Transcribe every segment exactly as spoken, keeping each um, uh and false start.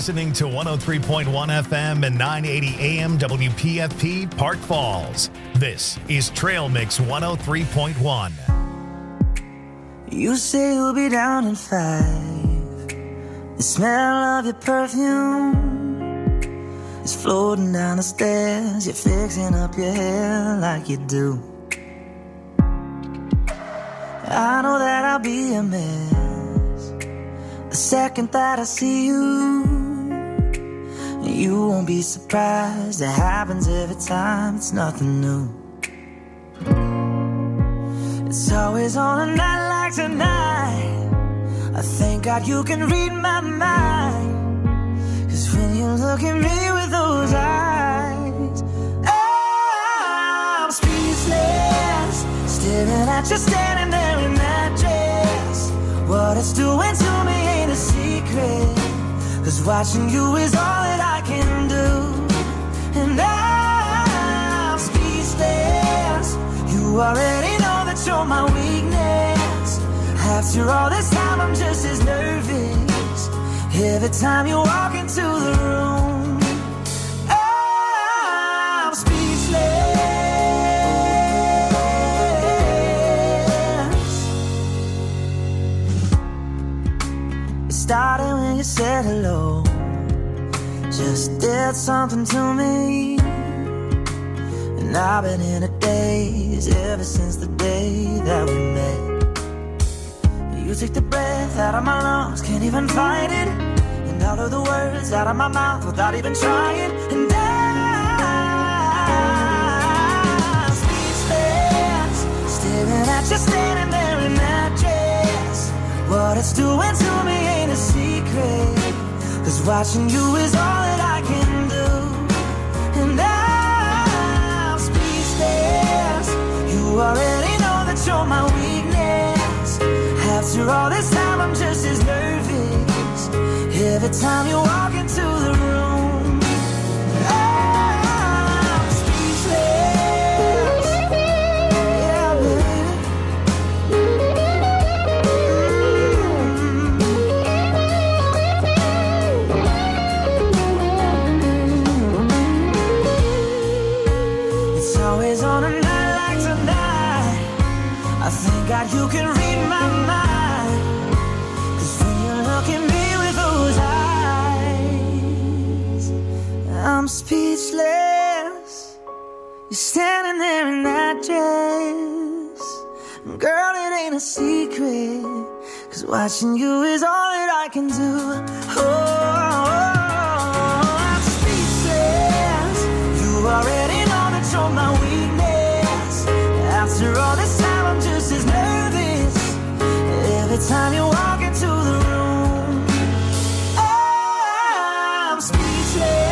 listening to one oh three point one F M and nine eighty A M W P F P Park Falls. This is Trail Mix one oh three point one. You say you'll be down in five. The smell of your perfume is floating down the stairs. You're fixing up your hair like you do. I know that I'll be a mess the second that I see you. You won't be surprised, it happens every time, it's nothing new. It's always on a night like tonight. I thank God you can read my mind. Cause when you look at me with those eyes, I'm speechless, staring at you standing there in that dress. What it's doing to me ain't a secret, cause watching you is all that I can do. And I'm speechless, you already know that you're my weakness. After all this time I'm just as nervous every time you walk into the room. I'm speechless. It started when you said hello, just did something to me. And I've been in a daze ever since the day that we met. You take the breath out of my lungs, can't even fight it. And all of the words out of my mouth without even trying. And I'm speechless, staring at you standing there in that dress. What it's doing to me ain't a secret, cause watching you is all that I can do. And I'm speechless, you already know that you're my weakness. After all this time I'm just as nervous every time you walk into the room. I'm speechless. Yeah, baby. Mm-hmm. It's always on a night like tonight. I thank God you can read my mind. I'm speechless, you're standing there in that dress. Girl, it ain't a secret, cause watching you is all that I can do. Oh, I'm speechless, you already know that you're my weakness. After all this time I'm just as nervous every time you walk into the room. I'm speechless.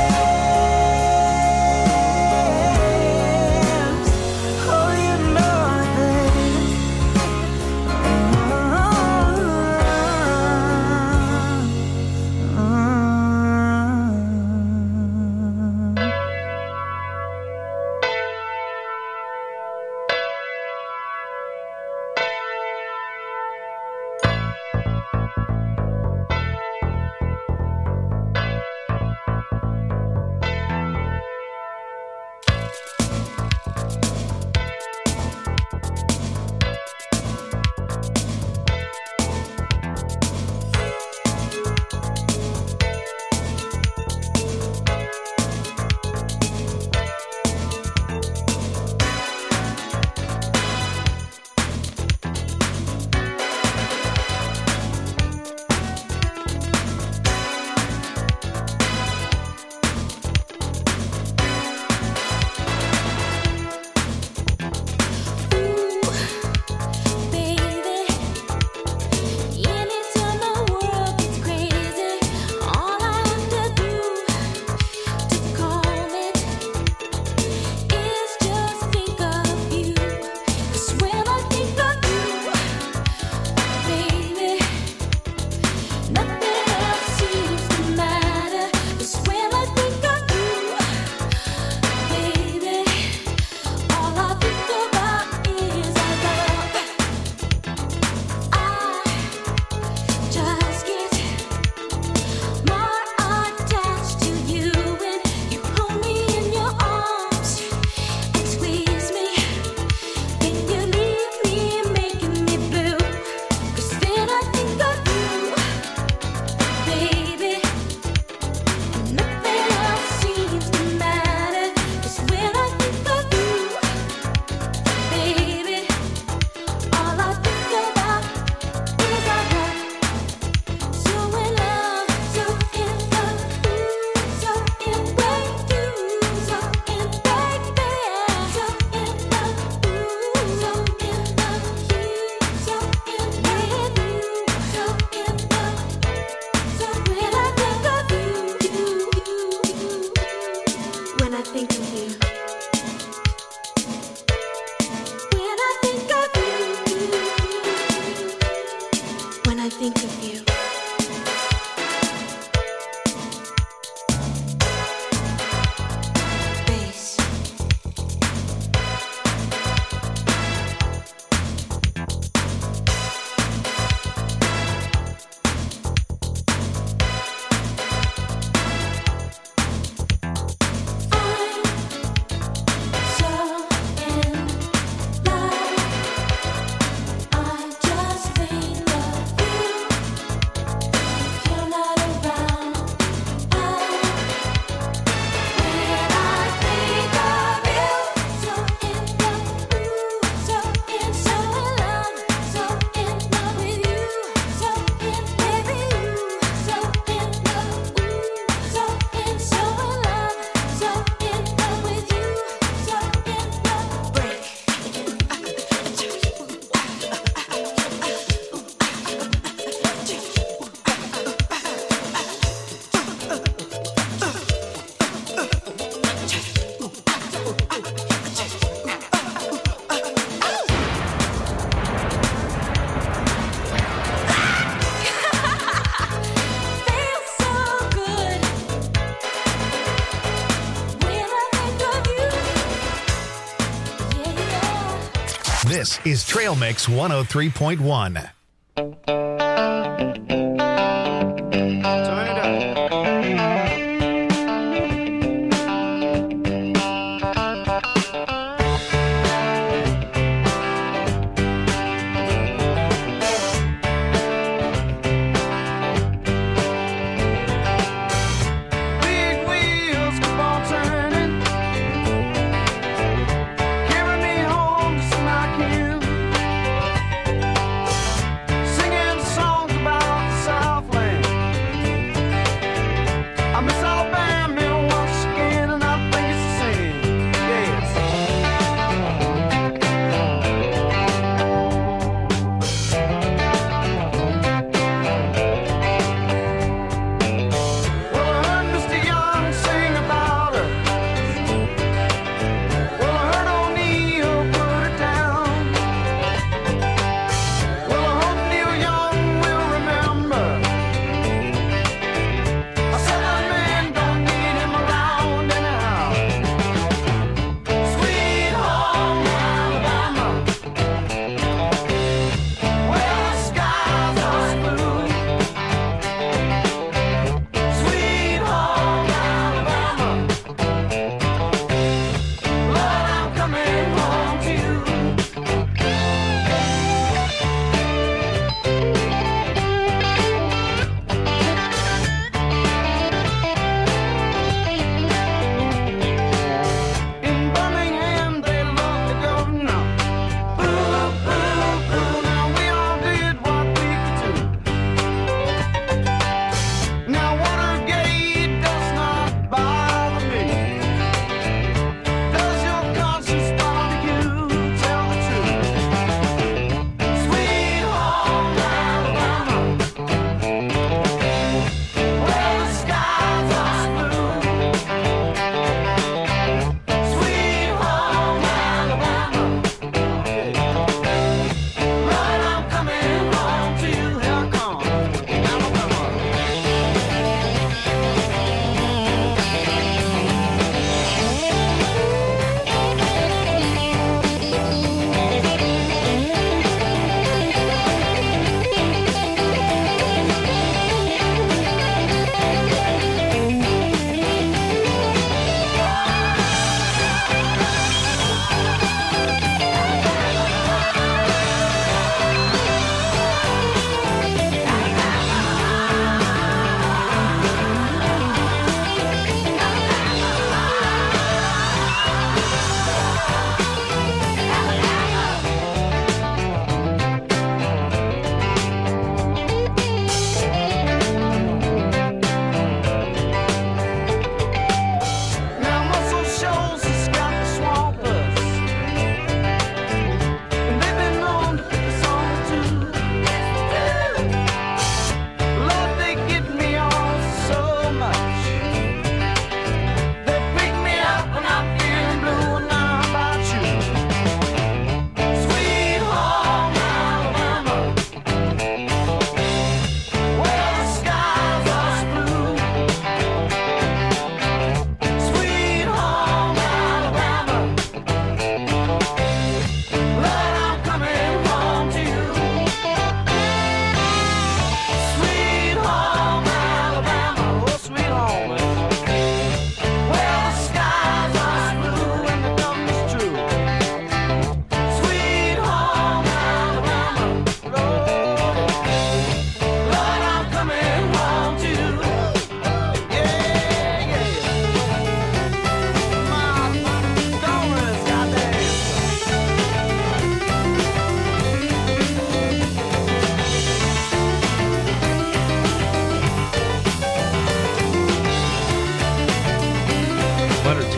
think of you. When I think of you. When I think of you. This is Trail Mix one oh three point one. Singing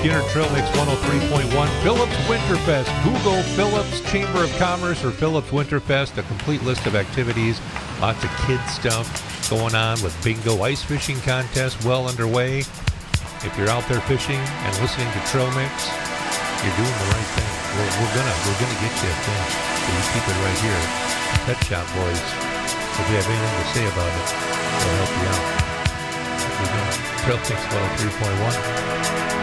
Skinner Trail Mix one oh three point one. Phillips Winterfest. Google Phillips Chamber of Commerce or Phillips Winterfest. A complete list of activities. Lots of kids stuff going on with bingo, ice fishing contest well underway. If you're out there fishing and listening to Trail Mix, you're doing the right thing. We're, we're gonna we're gonna get you a fish. So you keep it right here. Pet Shop Boys. If you have anything to say about it, they'll help you out. Here we go. Trail Mix one oh three point one.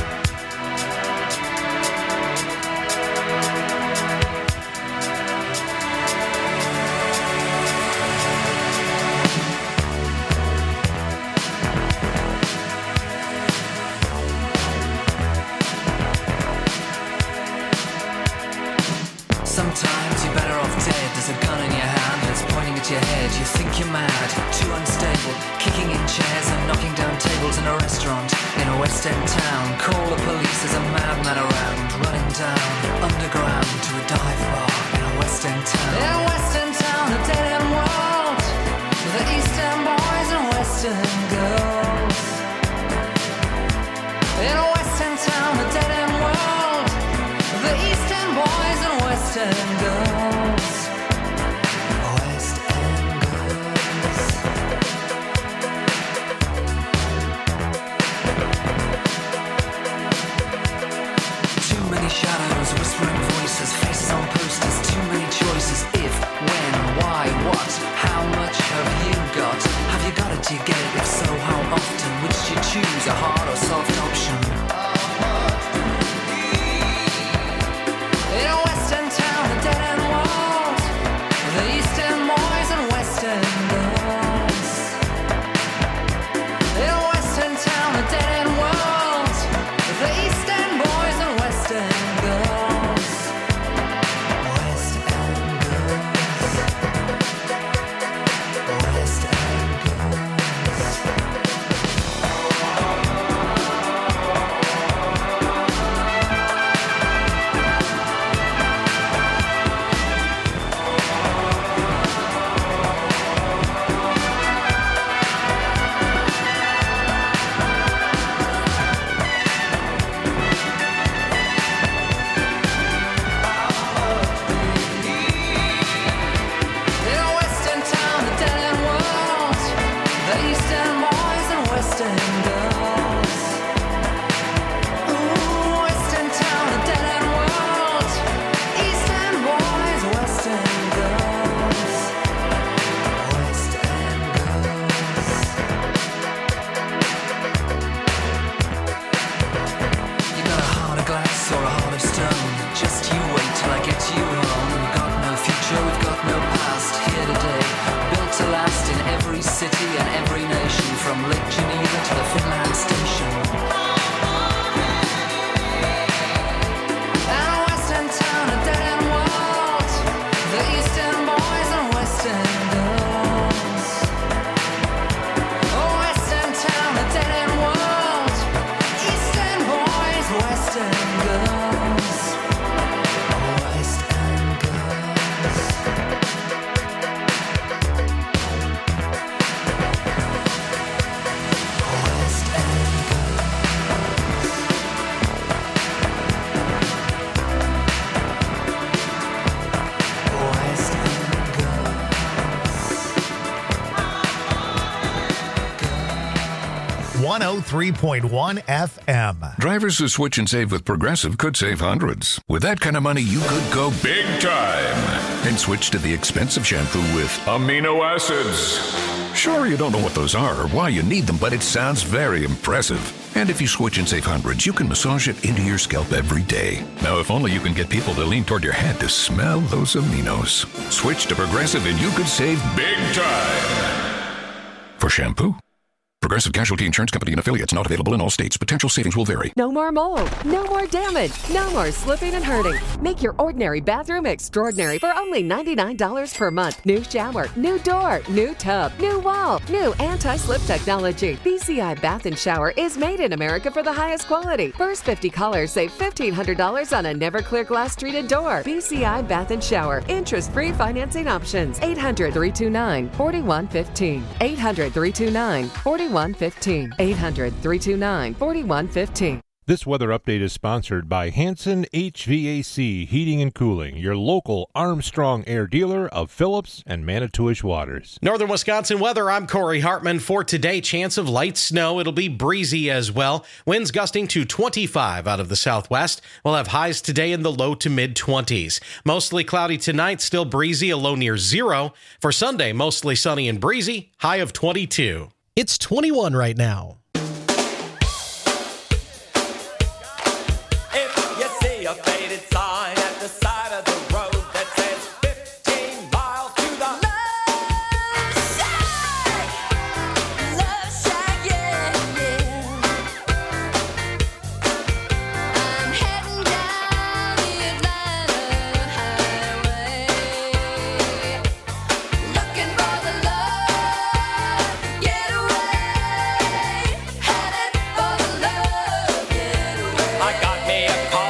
Sometimes you're better off dead. There's a gun in your hand and it's pointing at your head. You think you're mad, too unstable, kicking in chairs and knocking down tables in a restaurant in a West End town. Call the police, there's a madman around, running down underground to a dive bar in a West End town. In a West End town, a dead end world, the East End boys and West End girls. In a West End town, a dead end world, the East End boys and West End girls. West End girls. Too many shadows, whispering voices, faces on posters, too many choices. If, when, why, what, how much have you got? Have you got it, do you get it? If so, how often? Which do you choose, a hard or soft option? In a West End town, a dead end world, the East End boys and West End girls. In a West End town, a dead end world, the East End boys and West End girls. West End girls. West End girls. In a West End town, a dead end world, the East End boys and West End girls. Ooh, West End town, a dead end world, East End boys, West End girls. West End girls. You got a heart of glass or a heart of stone. Just you wait till I get you home. We've got no future, we've got no past. Here today, built to last in every city and every nation, from Lake Geneva to the Finland station. And a West End town, a dead end world, the East End boys and West End girls. Oh, West End town, a dead end world, East End boys, West End girls. West End girls. West End girls. West End girls. one oh three point one F M. Drivers who switch and save with Progressive could save hundreds. With that kind of money, you could go big time and switch to the expensive shampoo with amino acids. Sure, you don't know what those are or why you need them, but it sounds very impressive. And if you switch and save hundreds, you can massage it into your scalp every day. Now, if only you can get people to lean toward your head to smell those aminos. Switch to Progressive and you could save big time. For shampoo. Progressive Casualty Insurance Company and affiliates, not available in all states. Potential savings will vary. No more mold. No more damage. No more slipping and hurting. Make your ordinary bathroom extraordinary for only ninety-nine dollars per month. New shower, new door, new tub, new wall, new anti-slip technology. B C I Bath and Shower is made in America for the highest quality. First fifty callers save fifteen hundred dollars on a never clear glass treated door. B C I Bath and Shower. Interest-free financing options. eight hundred, three two nine, four one one five. eight hundred, three two nine, four one one five. eight hundred, three two nine, four one one five. This weather update is sponsored by Hanson H V A C Heating and Cooling, your local Armstrong Air dealer of Phillips and Manitowish Waters. Northern Wisconsin weather, I'm Corey Hartman. For today, chance of light snow. It'll be breezy as well. Winds gusting to twenty-five out of the southwest. We'll have highs today in the low to mid-twenties. Mostly cloudy tonight, still breezy, a low near zero. For Sunday, mostly sunny and breezy, high of twenty-two. It's twenty-one right now. A faded sign at the side of the road that says fifteen miles to the Love Shack, Love Shack, yeah, yeah. I'm heading down the Atlanta highway, looking for the love getaway, headed for the love getaway. I got me a car.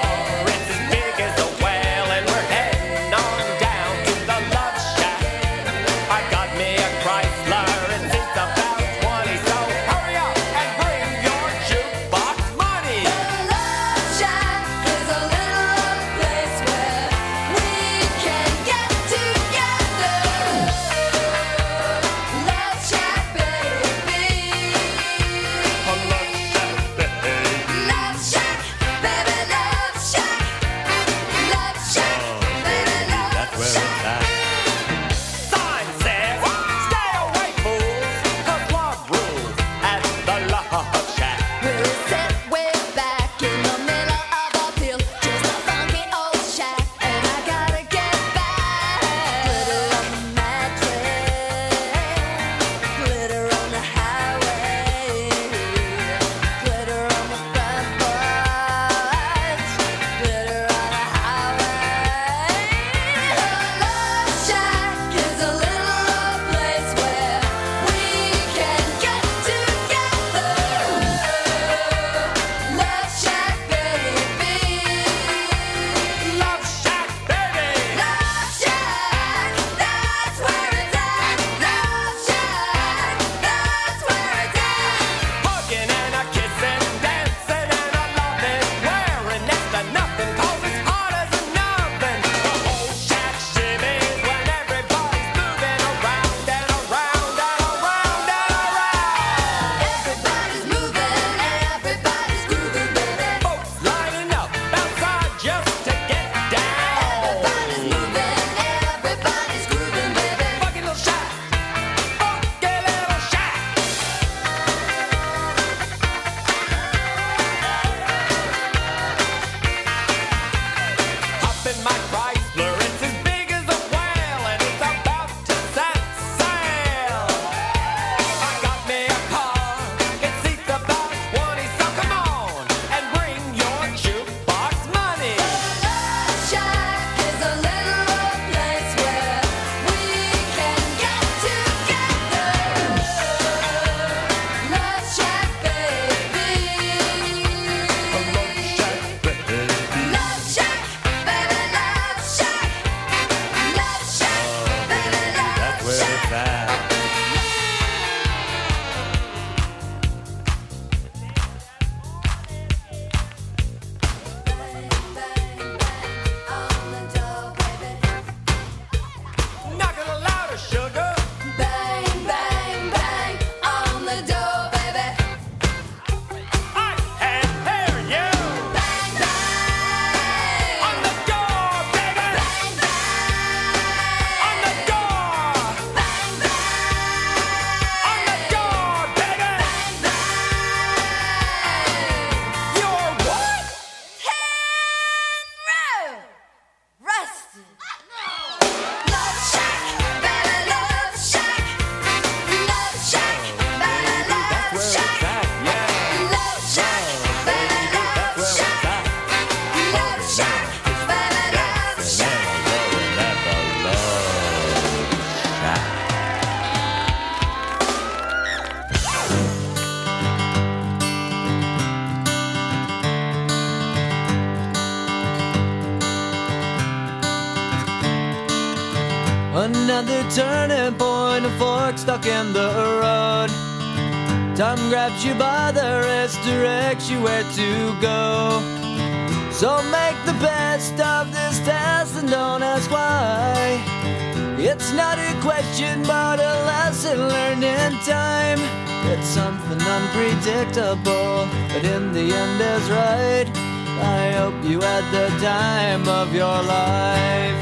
Another turning point, a fork stuck in the road. Time grabs you by the wrist, directs you where to go. So make the best of this test and don't ask why. It's not a question but a lesson learned in time. It's something unpredictable, but in the end is right. I hope you had the time of your life.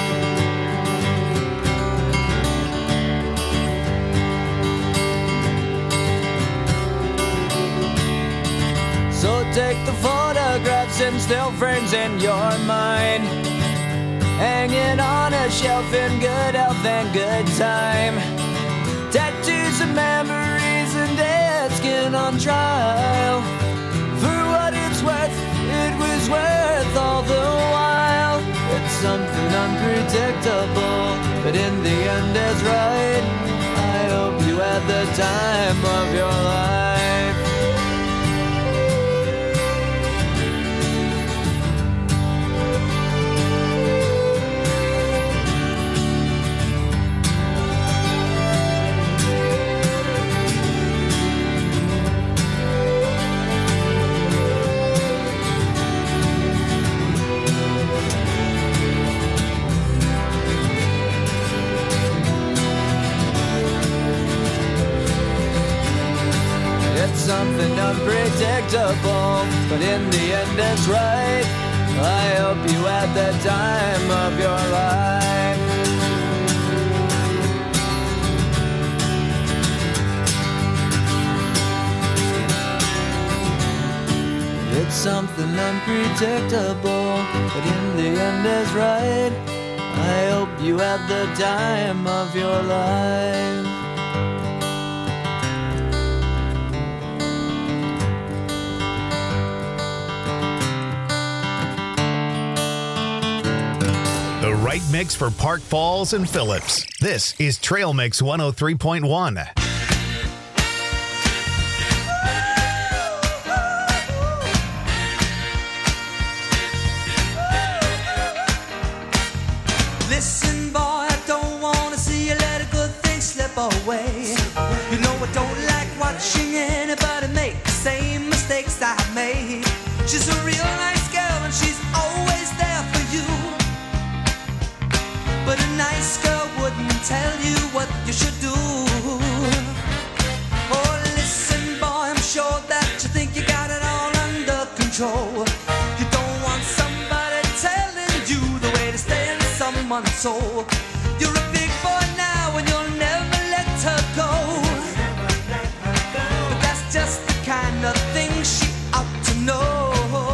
So take the photographs and still frames in your mind, hanging on a shelf in good health and good time. Tattoos and memories and dead skin on trial. For what it's worth, it was worth all the while. It's something unpredictable, but in the end is right. I hope you had the time of your life. Something unpredictable, but in the end it's right. I hope you had the time of your life. It's something unpredictable, but in the end is right. I hope you had the time of your life. The right mix for Park Falls and Phillips. This is Trail Mix one oh three point one. Listen, boy, I don't want to see you let a good thing slip away. You know I don't like watching anybody make the same mistakes I made. She's a real nice girl and she's always there for you. But a nice girl wouldn't tell you what you should do. Oh, listen, boy, I'm sure that you think you got it all under control. You don't want somebody telling you the way to stay in someone's soul. You're a big boy now and you'll never let her go. But that's just the kind of thing she ought to know.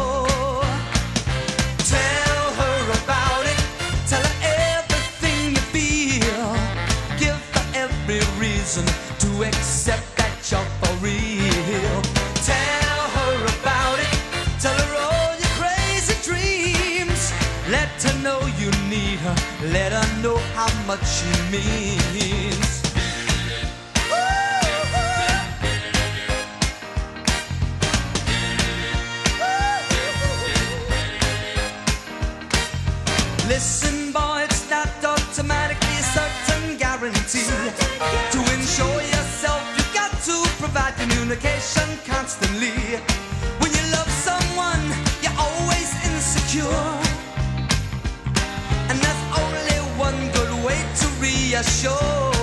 Tell her about it. Tell her everything you feel. Give her every reason to accept that you're for real. Tell her about it. Tell her all your crazy dreams. Let her know you need her. Let her know how much she means. Listen, boy, it's not automatically a certain guarantee. To ensure yourself, you got to provide communication constantly. When you love someone, you're always insecure. And that's only one good way to reassure.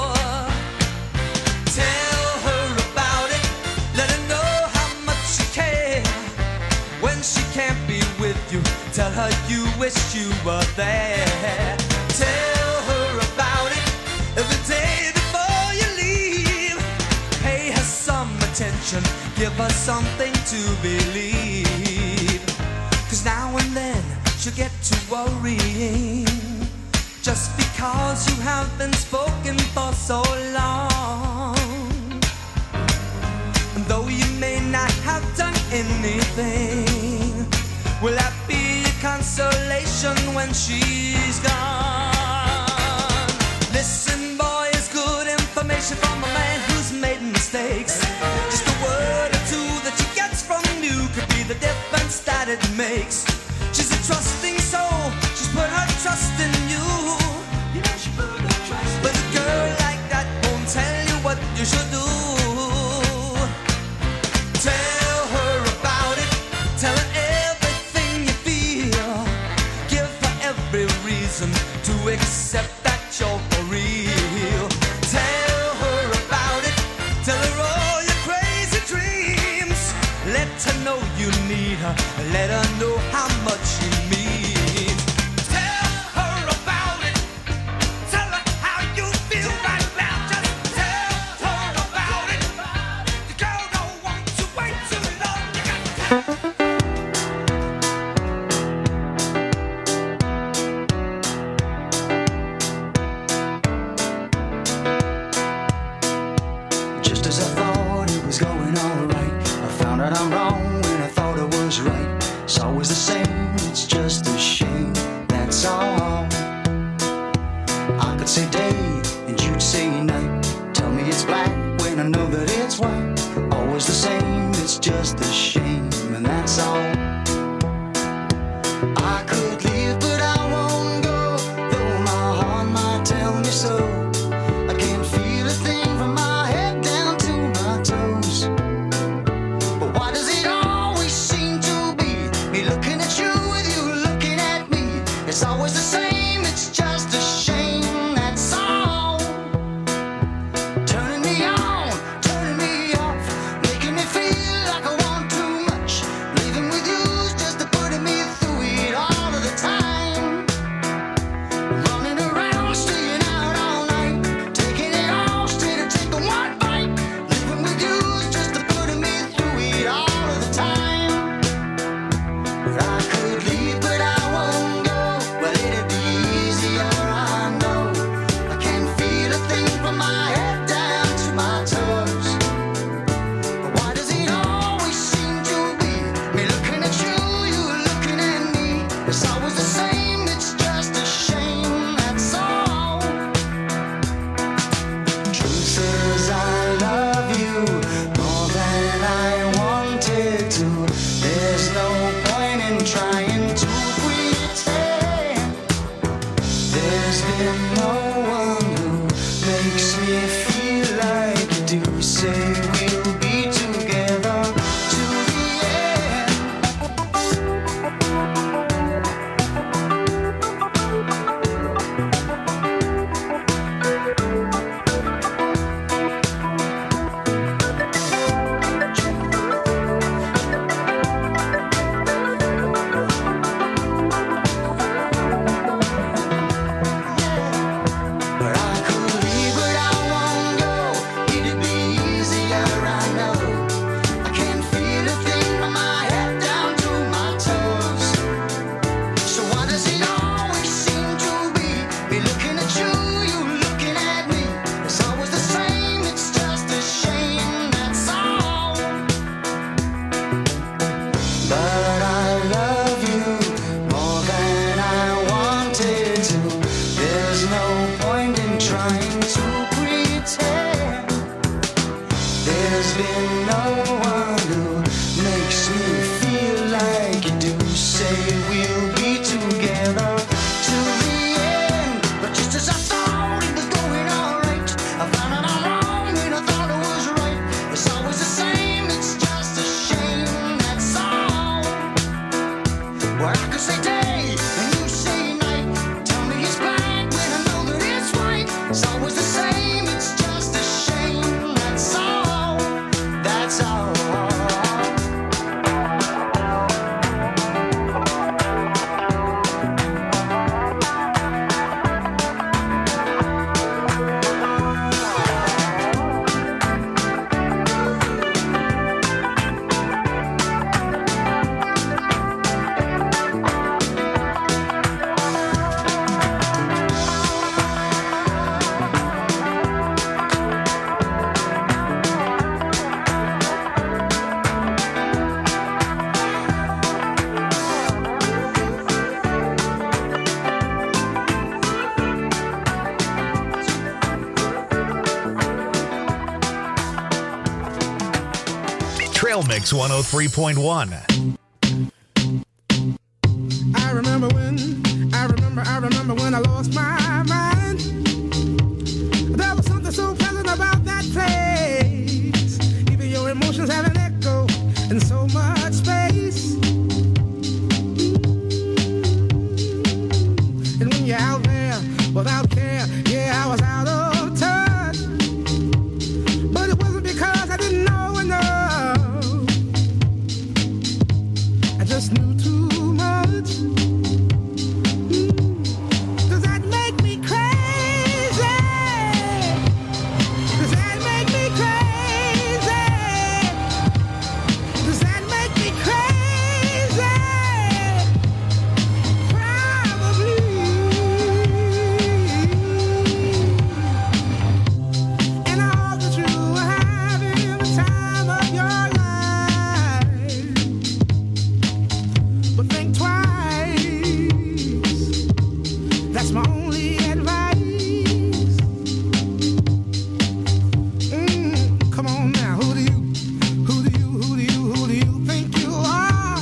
Tell her about it. Let her know how much you care. When she can't be with you, tell her you wish you were there. Tell her about it every day before you leave. Pay her some attention, give her something to believe. Cause now and then she'll get to worrying, just because you have been spoken for so long. And though you may not have done anything, will that be a consolation when she's gone? Listen, boy, it's good information from a man who's made mistakes. Just a word or two that she gets from you could be the difference that it makes. She's a trusting soul, she's put her trust in you. You know she put her trust in you. But a girl like that won't tell you what you should do. accept that you're for real. Tell her about it. Tell her all your crazy dreams. Let her know you need her. Let her know how much she means. Tell her about it. Tell her how you feel right now. Just tell her about it. The girl don't want to wait too long. You got to tell. Just as I thought it was going all right, I found out I'm wrong when I thought I was right. It's always the same, it's just a shame, that's all. I could say day and you'd say night. Tell me it's black when I know that it's white. Always the same, it's just a shame, and that's all. I could leave but I won't go, though my heart might tell me so. I can't feel a thing from my head down to my toes. But why does it always seem to be me looking at you with you looking at me? It's always the same, it's just a shame, that's all. Turning me on, turning me off, making me feel like I want too much. Leaving with you's just putting me through it all of the time. Running around, staying out all night, taking it all straight and taking one bite. Living with you's just putting me through it all of the time. But I could leave, but I won't go. Well, it'd be easier, I know. I can't feel a thing from my head down to my toes. But why does it always seem to be me looking at you, you looking at me? It's always the same, it's just a shame, that's all. Truth is I love you more than I wanted to. There's no point in trying to pretend. There's been no one who makes me feel like you do. Say we'll be together to the end. But I could leave, but I won't go. It'd be easier, I know. I can't feel a thing from my head down to my toes. So why does it always seem to be me looking at you, you looking at me? It's always the same, it's just a shame, that's all. But I love you more than I wanted to. There's no point in trying to pretend. There's been no one who makes me feel like you do. Say we'll be together to the end. But just as I thought it was going all right, I found out I'm wrong when I thought it was right. It's always the same, it's just a shame, that's all. Well, I could say day and you say night. Tell me it's black when I know that it's white. It's always the same, it's just a shame, that's all. That's all. Trail Mix one oh three point one. I remember when, I remember, I remember when I lost my mind. There was something so pleasant about that place. Even your emotions have an echo in so much space. And when you're out there too much. Mm. Does that make me crazy? Does that make me crazy? Does that make me crazy? Probably. And I hope that you are having the time of your life. But think twice. That's my only advice. Mm, come on now, who do you, who do you, who do you, who do you think you are?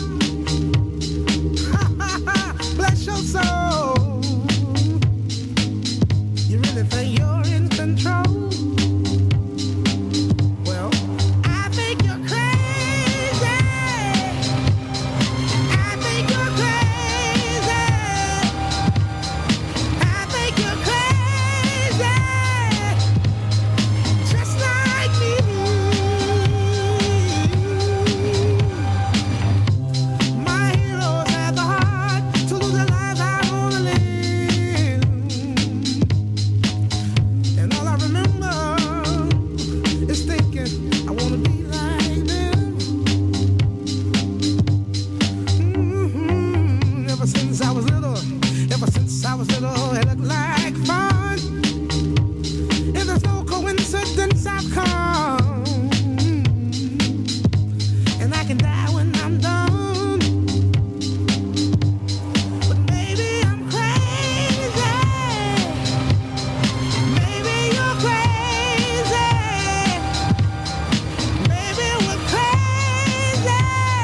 Bless your soul. You really think you're in control? Well, I think you're crazy. I think you're crazy. I think you're crazy. Just like me. My heroes had the heart to lose their lives. I wanna live. And all I remember is thinking, I wanna be like them. Mhm. Ever since I was little, ever since I was little, it looked like fun. And there's no coincidence I've come. And I can die when I'm done. But maybe I'm crazy. Maybe you're crazy. Maybe we're crazy.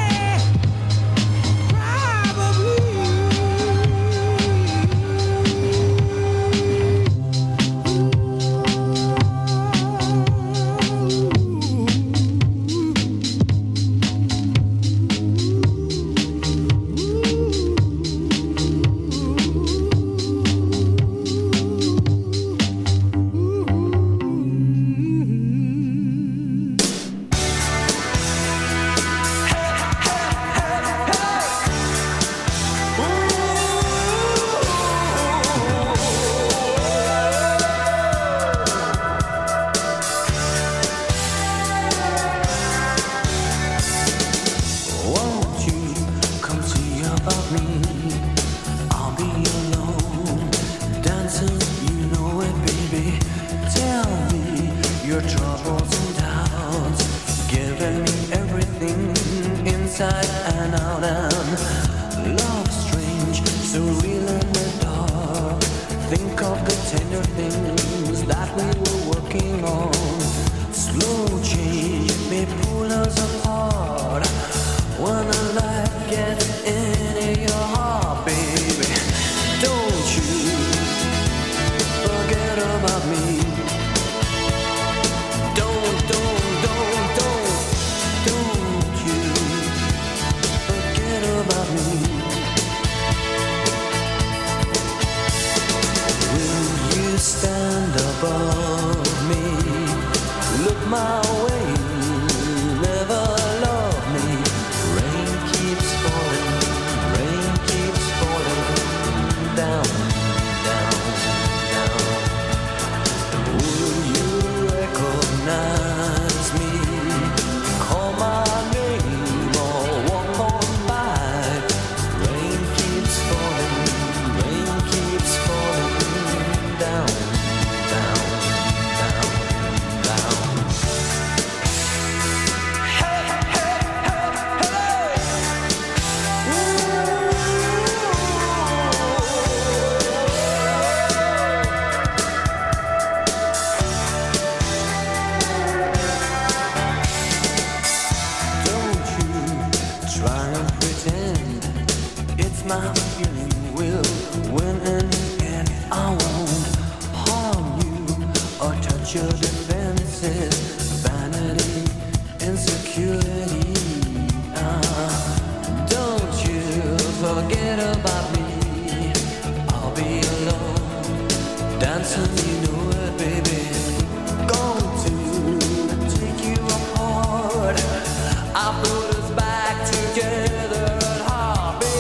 Won't you come see about me? I'll be alone, dancing, you know it, baby. Tell me your troubles and doubts, giving me everything inside and out. And love strange, so real in the dark. Think of the tender things that we were working on. Slow change may pull us apart. When the light gets into your heart, baby, don't you forget about me. Don't, don't, don't, don't, don't you forget about me. Will you stand above me? Look my way, never love me. Rain keeps falling, rain keeps falling down, down, down. Will you recognize me? Call my name or walk on by. Rain keeps falling, rain keeps falling down, down, down, down. Don't you try and pretend it's my feeling will win in the end. I won't harm you or touch your defenses, vanity, insecurity. Ah, don't you forget about me. I'll be alone, dancing, you know it, baby. Going to take you apart. I put us back together at heart, baby.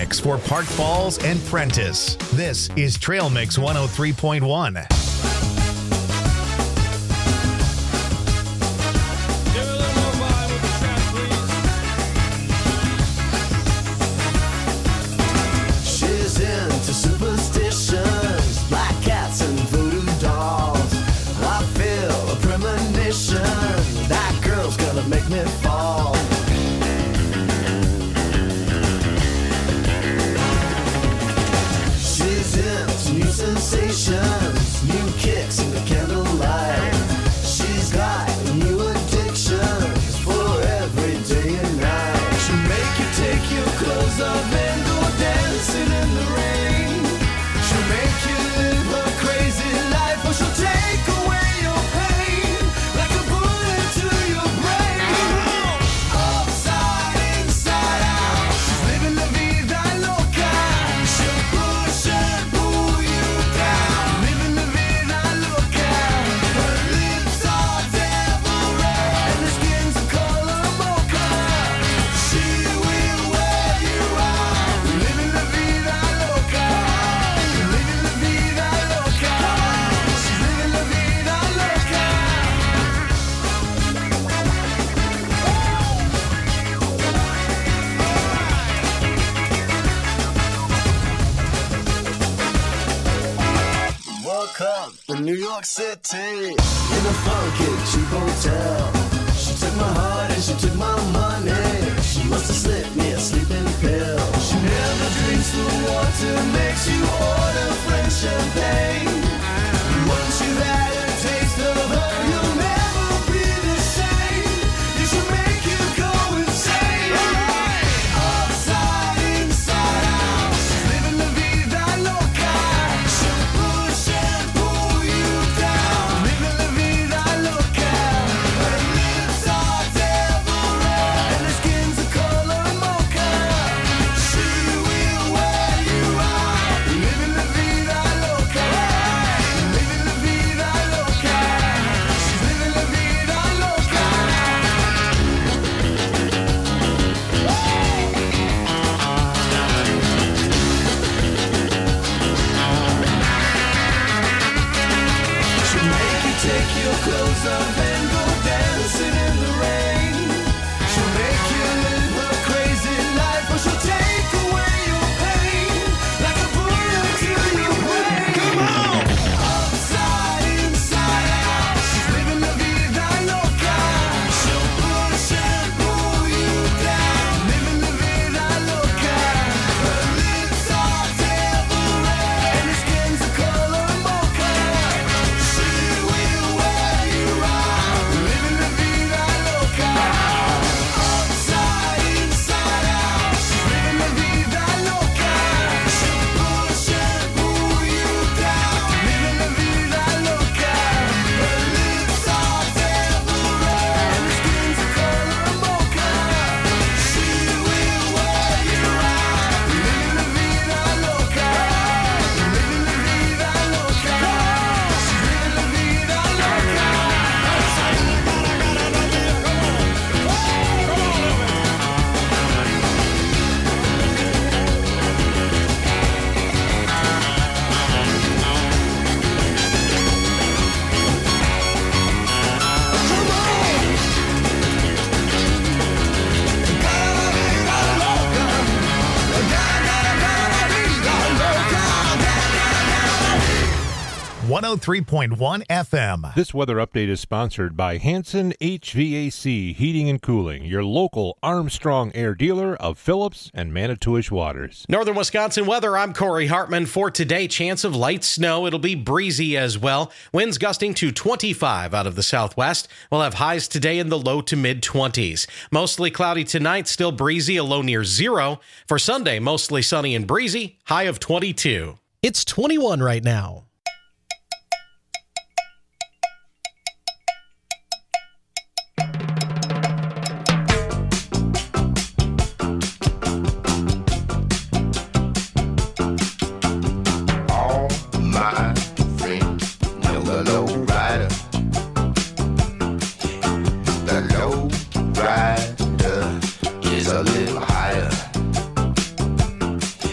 Mix for Park Falls and Prentice. This is Trail Mix one oh three point one. She's into superstitions, black cats and voodoo dolls. I feel a premonition, that girl's gonna make me fall. She's into new sensations, new kicks in the candlelight. She's got new addictions for every day and night. She'll make you take your clothes off and go dancing in the rain. She'll make you live her crazy life, or she'll take away your pain like a bullet to your brain. Upside, inside out, she's living la vida loca. She'll push and pull you down, living la vida loca. Her lips are devil red and her skin's a color mocha. She will wear you out, living la vida loca, living la vida loca. She's living la vida loca. Woke up in New York City in a funky cheap hotel. She took my heart and she took my money. She must have slipped me a sleeping pill. She never drinks the water, makes you order French champagne. Once you've had a taste of her, you'll never be the same. You should make you go insane. Upside, inside out, she's living la vida loca. She'll push and pull you down, living la vida loca. Her lips are devil red and her skin's a color mocha. She will wear you out, living la vida loca, living la vida loca. She's living la vida loca. She'll make you take your clothes off and go dancing in the rain. She'll make you live her crazy life, or she'll take away your pain like a bullet to your brain. Come on! Upside, inside out, she's living la vida loca. She'll push and pull you down, living la vida loca. Her lips are devil red and her skin's a color mocha. She will wear you out, living la vida loca. Upside, inside out, she's living la vida loca. She'll push and pull you down, living la vida loca. Her lips are devil red and her skin's a color mocha. She will wear you out, living la vida loca, living la vida loca. She's living la vida loca. one oh three point one F M. This weather update is sponsored by Hanson H V A C Heating and Cooling, your local Armstrong Air dealer of Phillips and Manitowish Waters. Northern Wisconsin weather, I'm Corey Hartman. For today, chance of light snow. It'll be breezy as well. Winds gusting to twenty-five out of the southwest. We'll have highs today in the low to mid twenties. Mostly cloudy tonight, still breezy, a low near zero. For Sunday, mostly sunny and breezy, high of twenty-two. It's twenty-one right now. All my friends know the low rider. The low rider is a little higher.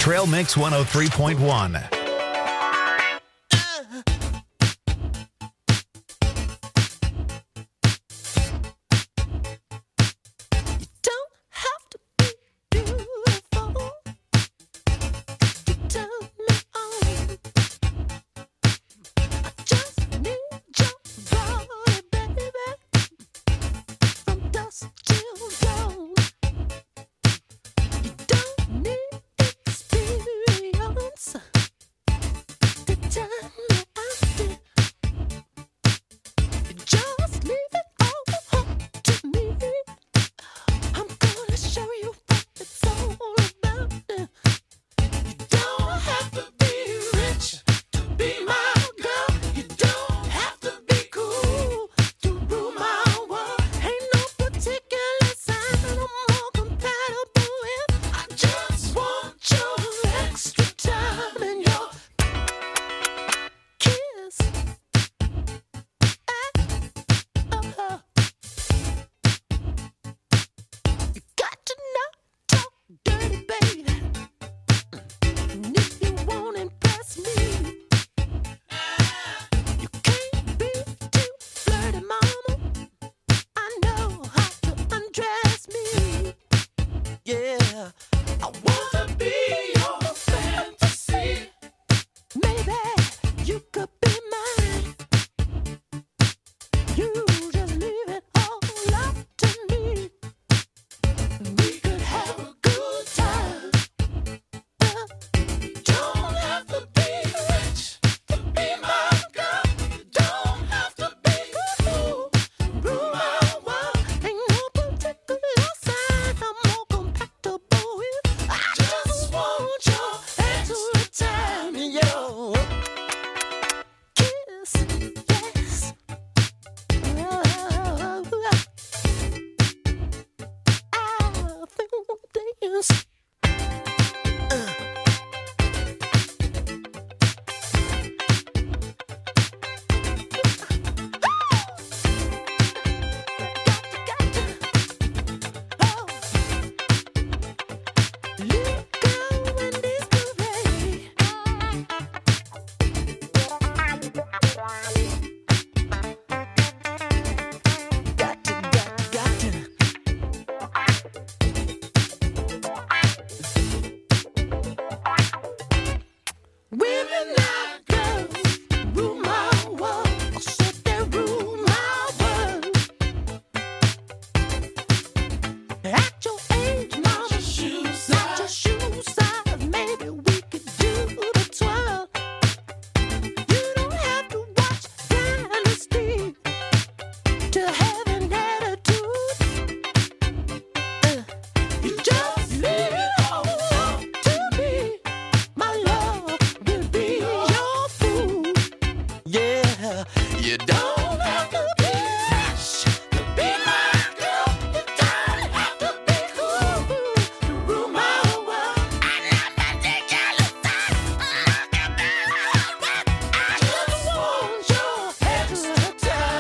Trail Mix one oh three point one.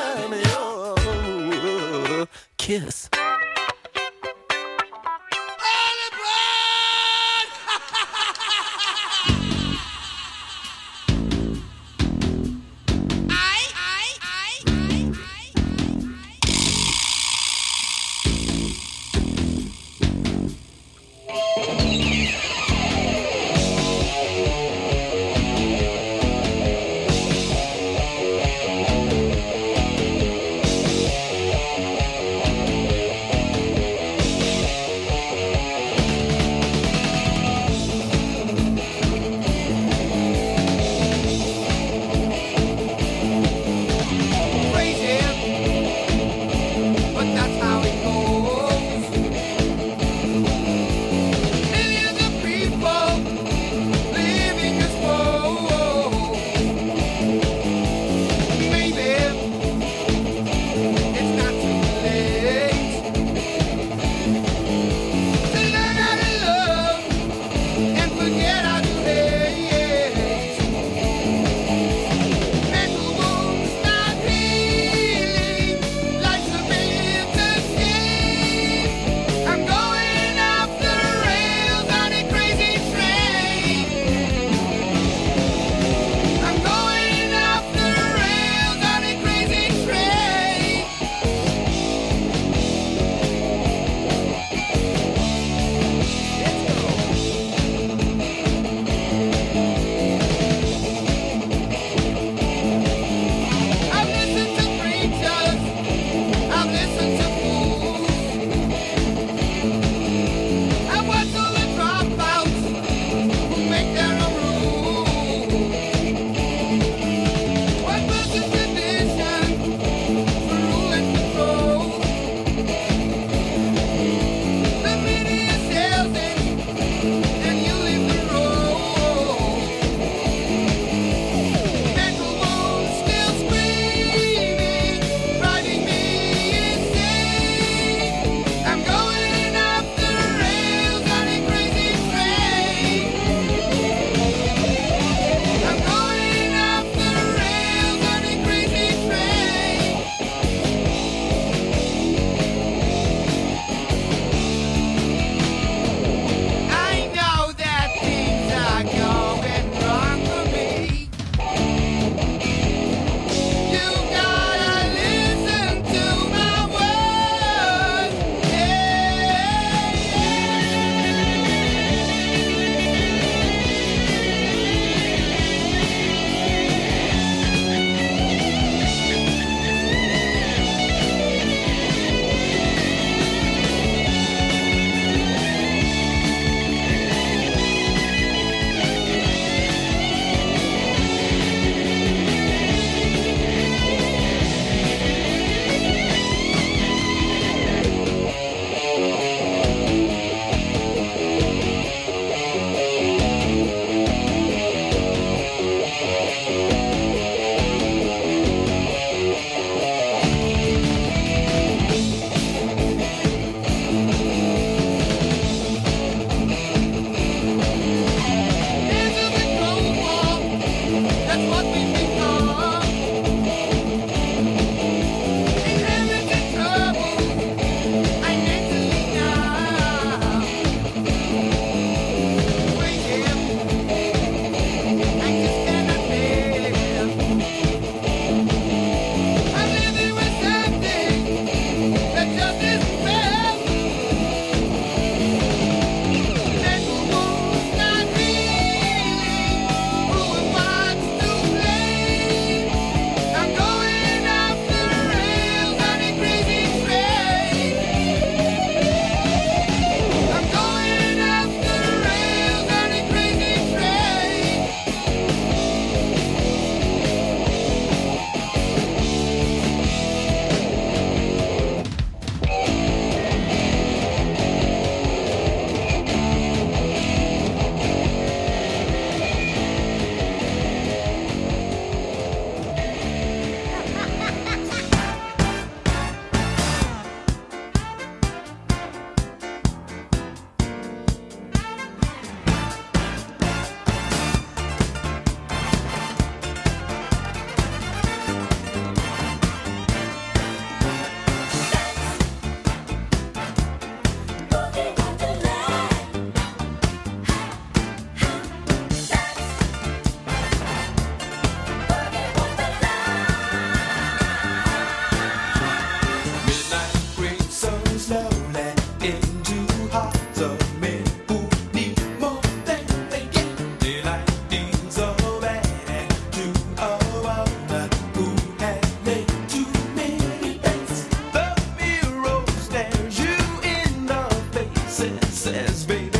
Kiss. hearts of men who need more than they get. Daylight deals a man to a woman who has made too many dates. The mirror stares you in the face and says, baby,